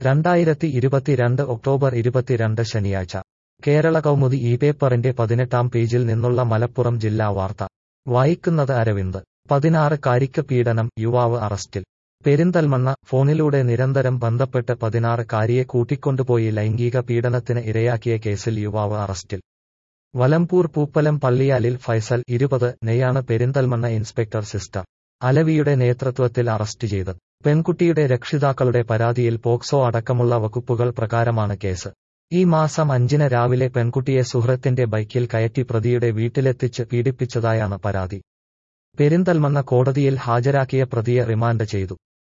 2022 October 22 ശനിയാഴ്ച കേരള കൗമുദി ഈ പേപ്പറിന്റെ 18-ാം പേജിൽ നിന്നുള്ള മലപ്പുറം ജില്ലാ വാർത്ത വായിക്കുന്നത് അരവിന്ദ്. 16-കാരിക്ക് പീഡനം, യുവാവ് അറസ്റ്റിൽ. പെരിന്തൽമണ്ണ. ഫോണിലൂടെ നിരന്തരം ബന്ധപ്പെട്ട് 16-കാരിയെ കൂട്ടിക്കൊണ്ടുപോയി ലൈംഗിക പീഡനത്തിന് ഇരയാക്കിയ കേസിൽ യുവാവ് അറസ്റ്റിൽ. വലമ്പൂർ പൂപ്പലം പള്ളിയാലിൽ ഫൈസൽ 20 നെയാണ് പെരിന്തൽമണ്ണ ഇൻസ്പെക്ടർ സിസ്റ്റർ അലവിയുടെ നേതൃത്വത്തിൽ അറസ്റ്റ് ചെയ്തത്. പെൺകുട്ടിയുടെ രക്ഷിതാക്കളുടെ പരാതിയിൽ പോക്സോ അടക്കമുള്ള വകുപ്പുകൾ പ്രകാരമാണ് കേസ്. ഈ മാസം 5-ന് രാവിലെ പെൺകുട്ടിയെ സുഹൃത്തിന്റെ ബൈക്കിൽ കയറ്റി പ്രതിയുടെ വീട്ടിലെത്തിച്ച് പീഡിപ്പിച്ചതായാണ് പരാതി. പെരിന്തൽമണ്ണ കോടതിയിൽ ഹാജരാക്കിയ പ്രതിയെ റിമാൻഡ് ചെയ്തു.